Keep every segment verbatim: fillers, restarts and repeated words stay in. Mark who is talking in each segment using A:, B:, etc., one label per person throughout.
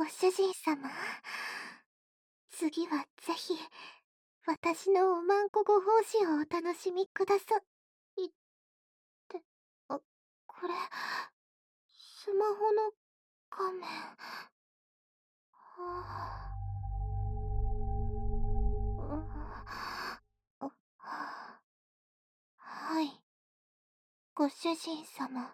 A: 主人様。次はぜひ、私のおまんこご奉仕をお楽しみくださいって、あ、これ、スマホの画面。はぁ、うはい。ご主人様。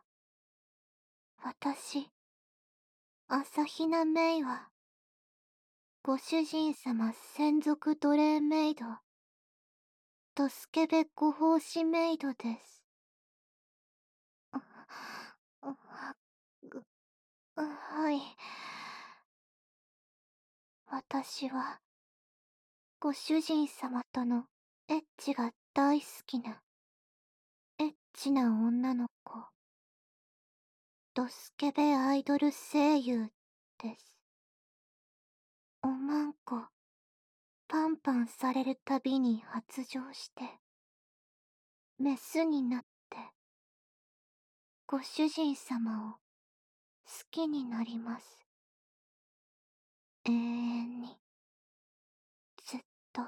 A: 私、朝比奈メイは、ご主人様専属奴隷メイド、ドスケベご奉仕メイドです。あ、あ、ぐ、はい。私は、ご主人様とのエッチが大好きな、エッチな女の子、ドスケベアイドル声優です。おまんこ、パンパンされるたびに発情して、メスになって、ご主人様を好きになります。永遠に、ずっと、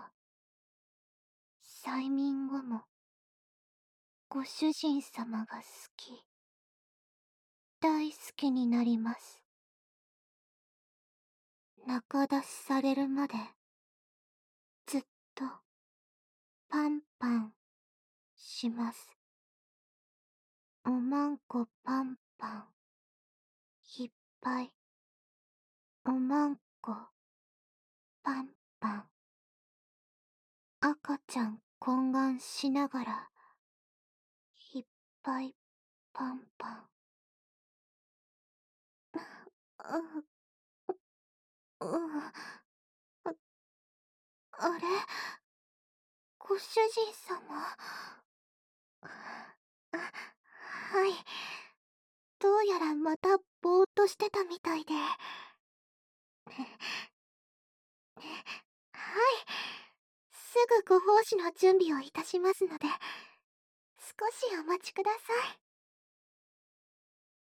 A: 催眠後も、ご主人様が好き、大好きになります。中出しされるまで、ずっと、パンパン、します。おまんこパンパン、いっぱい、おまんこ、パンパン。赤ちゃん懇願しながら、いっぱい、パンパン。う、う、う、あ、あれ、ご主人様。あ、はい。どうやらまたぼーっとしてたみたいで。はい。すぐご奉仕の準備をいたしますので、少しお待ちください。